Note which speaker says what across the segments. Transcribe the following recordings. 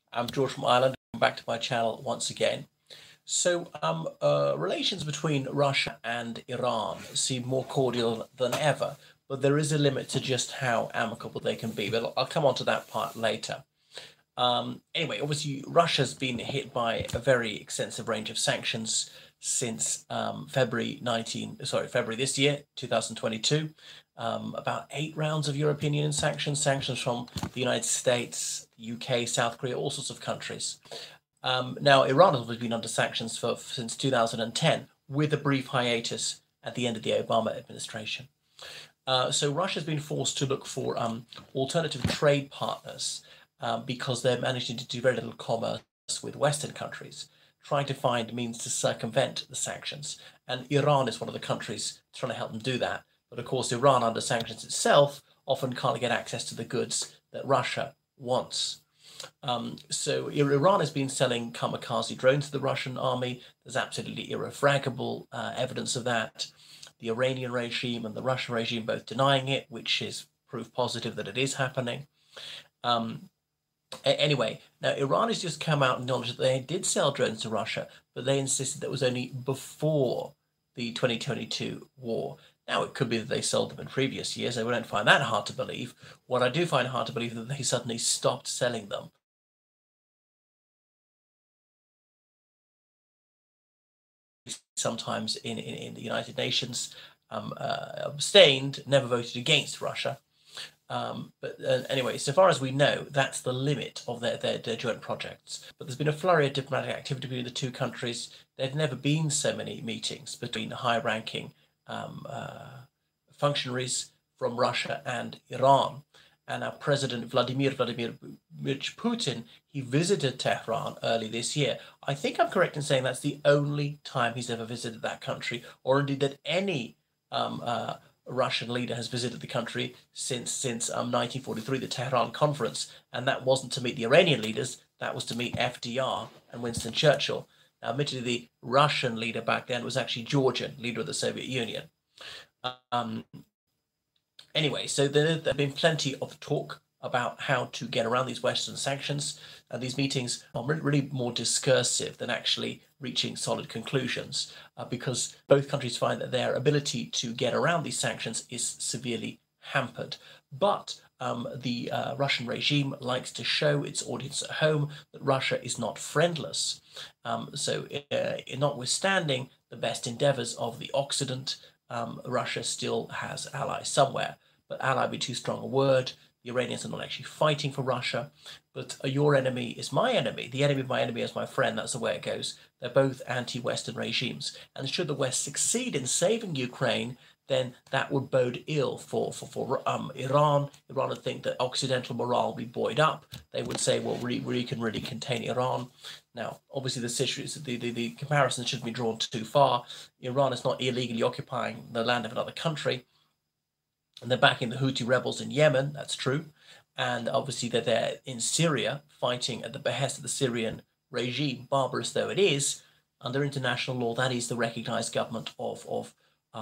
Speaker 1: I'm George from Ireland. Welcome back to my channel once again. Relations between Russia and Iran seem more cordial than ever, but there is a limit to just how amicable they can be. But I'll come on to that part later. Anyway, obviously, Russia's been hit by a very extensive range of sanctions since February this year, 2022. About 8 rounds of European Union sanctions from the United States, UK, South Korea, all sorts of countries. Now, Iran has been under sanctions since 2010, with a brief hiatus at the end of the Obama administration. So Russia's been forced to look for alternative trade partners because they're managing to do very little commerce with Western countries, trying to find means to circumvent the sanctions. And Iran is one of the countries trying to help them do that. But of course, Iran, under sanctions itself, often can't get access to the goods that Russia wants. So Iran has been selling kamikaze drones to the Russian army. There's absolutely irrefragable evidence of that. The Iranian regime and the Russian regime both denying it, which is proof positive that it is happening. Anyway, now Iran has just come out and acknowledged that they did sell drones to Russia, but they insisted that it was only before the 2022 war. Now, it could be that they sold them in previous years. I don't find that hard to believe. What I do find hard to believe is that they suddenly stopped selling them. Sometimes in the United Nations, abstained, never voted against Russia. Anyway, so far as we know, that's the limit of their joint projects. But there's been a flurry of diplomatic activity between the two countries. There've never been so many meetings between high-ranking functionaries from Russia and Iran. And our President Vladimir Putin, he visited Tehran early this year. I think I'm correct in saying that's the only time he's ever visited that country, or indeed that any Russian leader has visited the country since 1943, the Tehran Conference, and that wasn't to meet the Iranian leaders, that was to meet FDR and Winston Churchill. Now, admittedly, the Russian leader back then was actually Georgian, leader of the Soviet Union. Anyway, so there have been plenty of talk about how to get around these Western sanctions, and these meetings are really more discursive than actually reaching solid conclusions, because both countries find that their ability to get around these sanctions is severely hampered. But the Russian regime likes to show its audience at home that Russia is not friendless. Notwithstanding the best endeavors of the Occident, Russia still has allies somewhere. But ally would be too strong a word. The Iranians are not actually fighting for Russia, but your enemy is my enemy. The enemy of my enemy is my friend. That's the way it goes. They're both anti-Western regimes. And should the West succeed in saving Ukraine, then that would bode ill for Iran. Iran would think that Occidental morale will be buoyed up. They would say, well, we can really contain Iran. Now, obviously, the comparison shouldn't be drawn too far. Iran is not illegally occupying the land of another country. And they're backing the Houthi rebels in Yemen, that's true. And obviously they're in Syria, fighting at the behest of the Syrian regime, barbarous though it is. Under international law, that is the recognized government of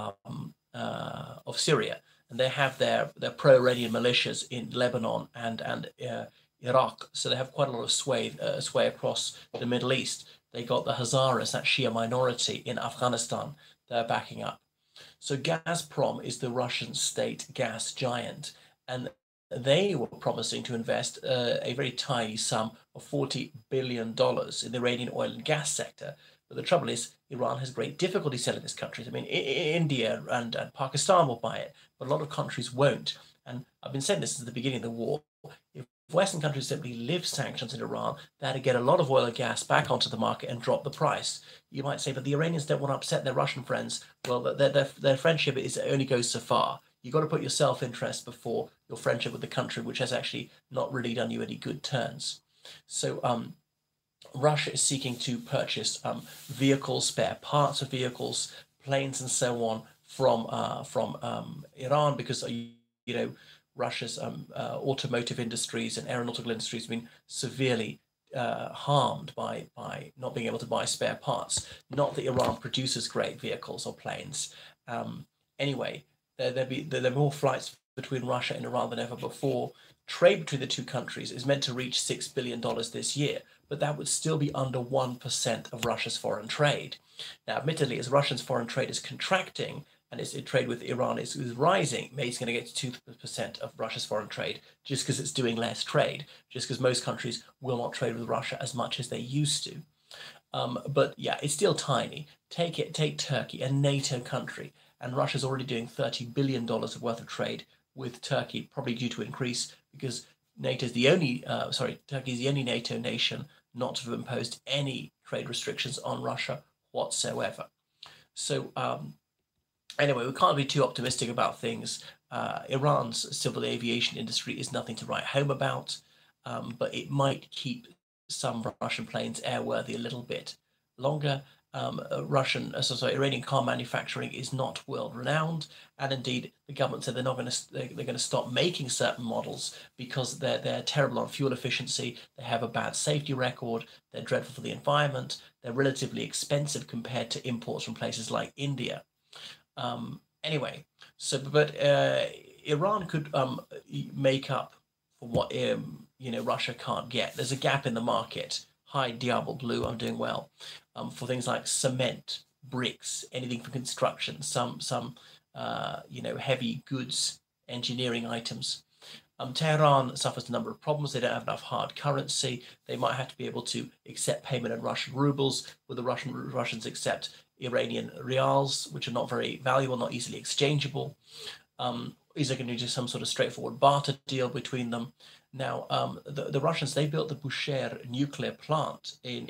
Speaker 1: Syria. And they have their pro-Iranian militias in Lebanon and Iraq. So they have quite a lot of sway across the Middle East. They got the Hazaras, that Shia minority in Afghanistan, they're backing up. So Gazprom is the Russian state gas giant, and they were promising to invest a very tiny sum of $40 billion in the Iranian oil and gas sector. But the trouble is, Iran has great difficulty selling this country. I mean, India and Pakistan will buy it, but a lot of countries won't. And I've been saying this since the beginning of the war. If Western countries simply lift sanctions in Iran, that'd get a lot of oil and gas back onto the market and drop the price. You might say, but the Iranians don't want to upset their Russian friends. Well, their friendship only goes so far. You've got to put your self-interest before your friendship with the country, which has actually not really done you any good turns. So Russia is seeking to purchase vehicles, spare parts of vehicles, planes, and so on from Iran, because Russia's automotive industries and aeronautical industries have been severely harmed by not being able to buy spare parts. Not that Iran produces great vehicles or planes. Anyway, there are more flights between Russia and Iran than ever before. trade between the two countries is meant to reach $6 billion this year, but that would still be under 1% of Russia's foreign trade. Now, admittedly, as Russia's foreign trade is contracting and its trade with Iran is rising, maybe it's going to get to 2% of Russia's foreign trade just because it's doing less trade, just because most countries will not trade with Russia as much as they used to. But yeah, it's still tiny. Take Turkey, a NATO country, and Russia's already doing $30 billion worth of trade with Turkey, probably due to increase because NATO's the only, Turkey's the only NATO nation not to have imposed any trade restrictions on Russia whatsoever. So anyway, we can't be too optimistic about things. Iran's civil aviation industry is nothing to write home about, but it might keep some Russian planes airworthy a little bit longer. Iranian car manufacturing is not world renowned, and indeed the government said they're going to stop making certain models because they're terrible on fuel efficiency. They have a bad safety record. They're dreadful for the environment. They're relatively expensive compared to imports from places like India. Anyway, but Iran could make up for what Russia can't get. There's a gap in the market. Hi, Diablo Blue, I'm doing well. For things like cement, bricks, anything for construction, some heavy goods, engineering items. Tehran suffers a number of problems. They don't have enough hard currency. They might have to be able to accept payment in Russian rubles. Will the Russians accept Iranian rials, which are not very valuable, not easily exchangeable? Is there going to be just some sort of straightforward barter deal between them? Now, the Russians, they built the Bushehr nuclear plant in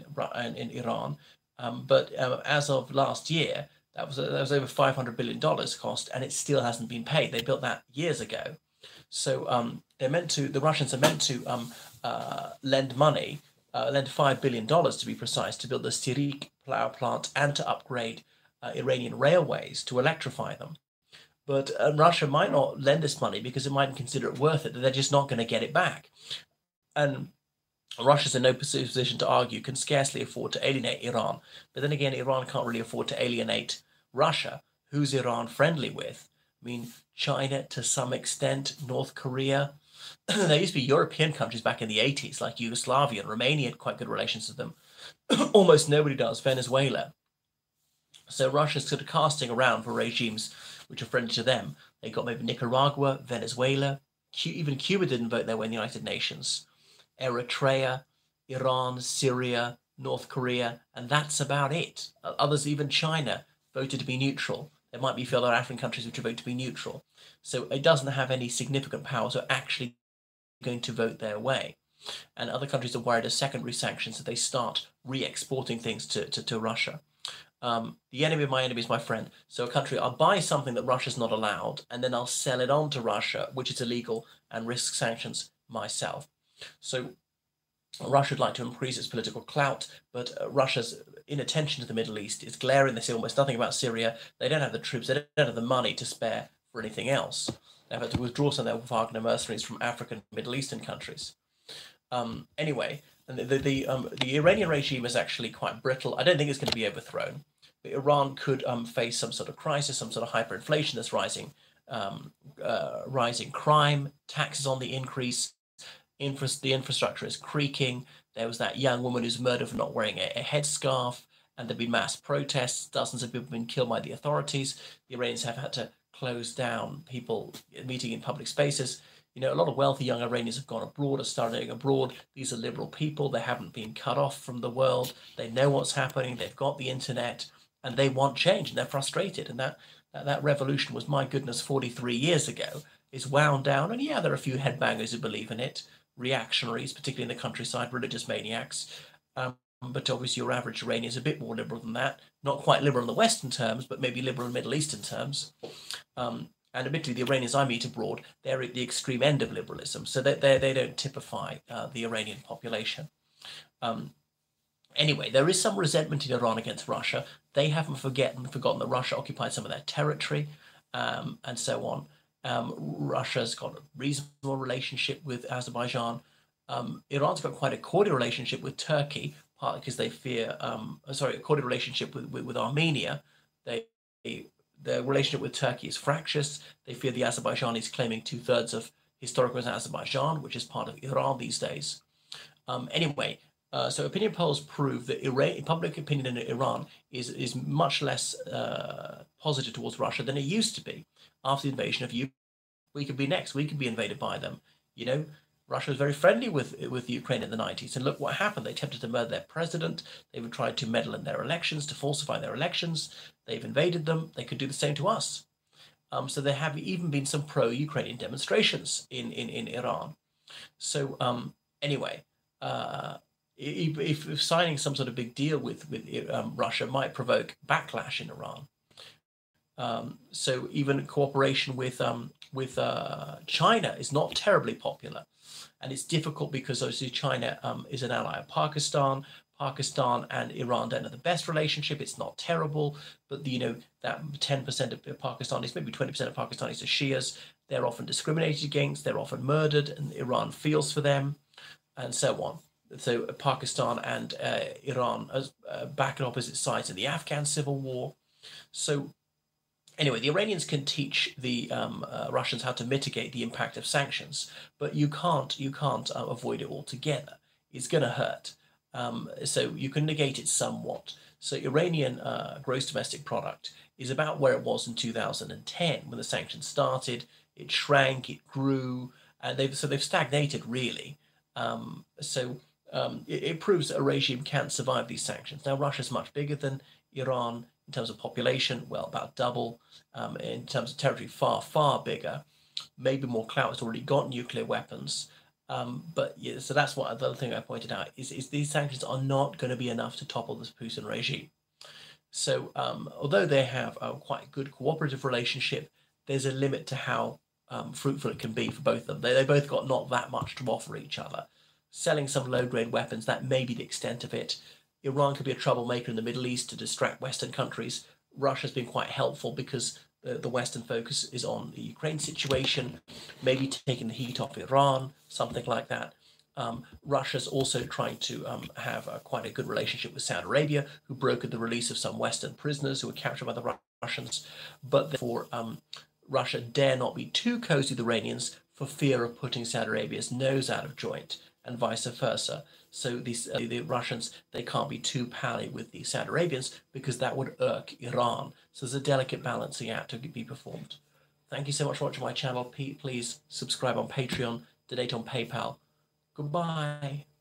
Speaker 1: Iran, but as of last year, that was over $500 billion cost, and it still hasn't been paid. They built that years ago. So the Russians are meant to lend money, lend $5 billion to be precise, to build the Sirik power plant and to upgrade Iranian railways to electrify them. But Russia might not lend this money because it mightn't consider it worth it, that they're just not going to get it back. And Russia's in no position to argue, can scarcely afford to alienate Iran. But then again, Iran can't really afford to alienate Russia. Who's Iran friendly with? I mean, China to some extent, North Korea. There used to be European countries back in the 80s, like Yugoslavia and Romania had quite good relations with them. Almost nobody does, Venezuela. So Russia's sort of casting around for regimes which are friendly to them. They got maybe Nicaragua, Venezuela, even Cuba didn't vote their way in the United Nations, Eritrea, Iran, Syria, North Korea, and that's about it. Others, even China, voted to be neutral. There might be a few other African countries which vote to be neutral. So it doesn't have any significant power, so actually going to vote their way. And other countries are worried of secondary sanctions, that they start re-exporting things to Russia. The enemy of my enemy is my friend. So a country, I'll buy something that Russia's not allowed, and then I'll sell it on to Russia, which is illegal, and risk sanctions myself. So Russia would like to increase its political clout, but Russia's inattention to the Middle East is glaring. They say almost nothing about Syria. They don't have the troops. They don't have the money to spare for anything else. They've had to withdraw some of their Wagner mercenaries from African and Middle Eastern countries. Anyway, and the Iranian regime is actually quite brittle. I don't think it's going to be overthrown. But Iran could face some sort of crisis, some sort of hyperinflation that's rising, rising crime, taxes on the increase, the infrastructure is creaking. There was that young woman who's murdered for not wearing a headscarf, and there've been mass protests. Dozens of people have been killed by the authorities. The Iranians have had to close down people meeting in public spaces. You know, a lot of wealthy young Iranians have gone abroad, are studying abroad. These are liberal people. They haven't been cut off from the world. They know what's happening. They've got the internet, and they want change, and they're frustrated. And that revolution was, my goodness, 43 years ago, is wound down. And yeah, there are a few headbangers who believe in it, reactionaries, particularly in the countryside, religious maniacs. But obviously your average Iranian is a bit more liberal than that. Not quite liberal in the Western terms, but maybe liberal in Middle Eastern terms. And admittedly, the Iranians I meet abroad, they're at the extreme end of liberalism, so they don't typify the Iranian population. Anyway, there is some resentment in Iran against Russia. They haven't forgotten that Russia occupied some of their territory, and so on. Russia's got a reasonable relationship with Azerbaijan. Iran's got quite a cordial relationship with Turkey, partly because they fear, a cordial relationship with Armenia. Their relationship with Turkey is fractious. They fear the Azerbaijanis claiming 2/3 historically was Azerbaijan, which is part of Iran these days. Anyway, so opinion polls prove that public opinion in Iran is much less positive towards Russia than it used to be after the invasion of Ukraine. We could be next. We could be invaded by them. You know, Russia was very friendly with Ukraine in the 90s, and look what happened. They attempted to murder their president. They've tried to meddle in their elections, to falsify their elections. They've invaded them. They could do the same to us. So there have even been some pro-Ukrainian demonstrations in Iran. So anyway, if signing some sort of big deal with Russia might provoke backlash in Iran. So even cooperation with China is not terribly popular, and it's difficult because obviously China is an ally of Pakistan. Pakistan and Iran don't have the best relationship. It's not terrible, but that 10% of Pakistanis, maybe 20% of Pakistanis are Shias. They're often discriminated against. They're often murdered, and Iran feels for them, and so on. So Pakistan and Iran as back at opposite sides in the Afghan civil war. So anyway, the Iranians can teach the Russians how to mitigate the impact of sanctions, but you can't avoid it altogether. It's going to hurt. So you can negate it somewhat. So Iranian gross domestic product is about where it was in 2010 when the sanctions started. It shrank, it grew, and they've stagnated really. It proves that a regime can't survive these sanctions. Now Russia's much bigger than Iran in terms of population, well, about double. In terms of territory, far, far bigger. Maybe more clout. It's already got nuclear weapons. But yeah, so that's what the other thing I pointed out is these sanctions are not going to be enough to topple this Putin regime. So although they have a quite good cooperative relationship, there's a limit to how fruitful it can be for both of them. They both got not that much to offer each other. Selling some low-grade weapons, that may be the extent of it. Iran could be a troublemaker in the Middle East to distract Western countries. Russia's been quite helpful because the Western focus is on the Ukraine situation, maybe taking the heat off Iran, something like that. Russia's also trying to have quite a good relationship with Saudi Arabia, who brokered the release of some Western prisoners who were captured by the Russians. But therefore, Russia dare not be too cozy with the Iranians for fear of putting Saudi Arabia's nose out of joint, and vice versa. So the Russians, they can't be too pally with the Saudi Arabians because that would irk Iran. So there's a delicate balancing act to be performed. Thank you so much for watching my channel. Please subscribe on Patreon, donate on PayPal. Goodbye.